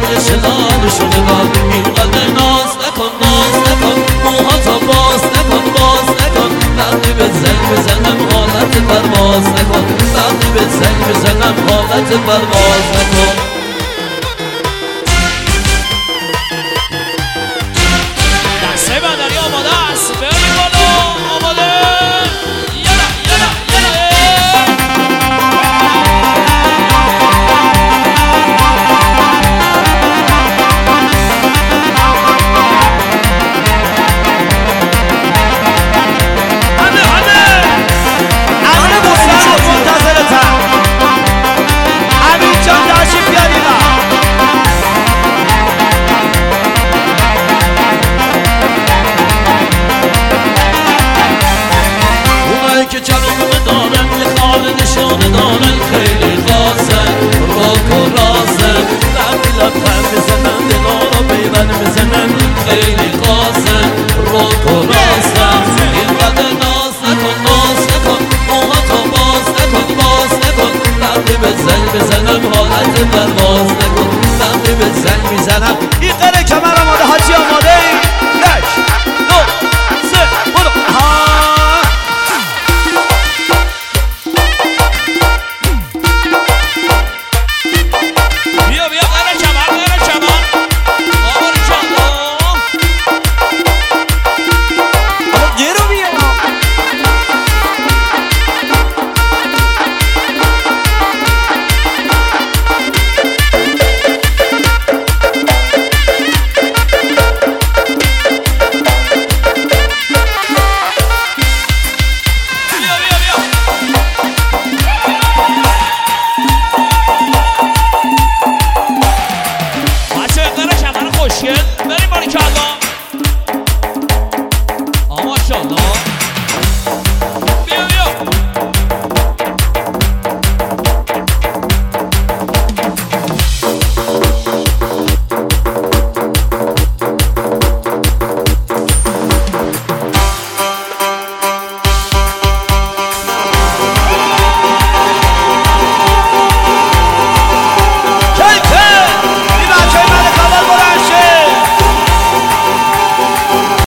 رنگش لال شده لال. اینقدر ناز نکن ناز نکن، موهاتو باز نکن باز نکن. وقتی به زنگ بزنم حالت پرواز نکن، وقتی به زنگ بزنم حالت پرواز نکن. دسته بدنی آماده است، بریم بالا. آماده یلا یلا یلا. که جوونه دارن یه خال نشانه دارن، خیلی خاصن راک و رازن. وقتی لبخند میزنن دلا رو پیون میزنن، خیلی خاصن راک و رازن. اینقدر ناز نکن ناز نکن، موهاتو باز نکن باز نکن. وقتی به زنگ بزنم حالت پرواز نکن، وقتی به زنگ میزنم این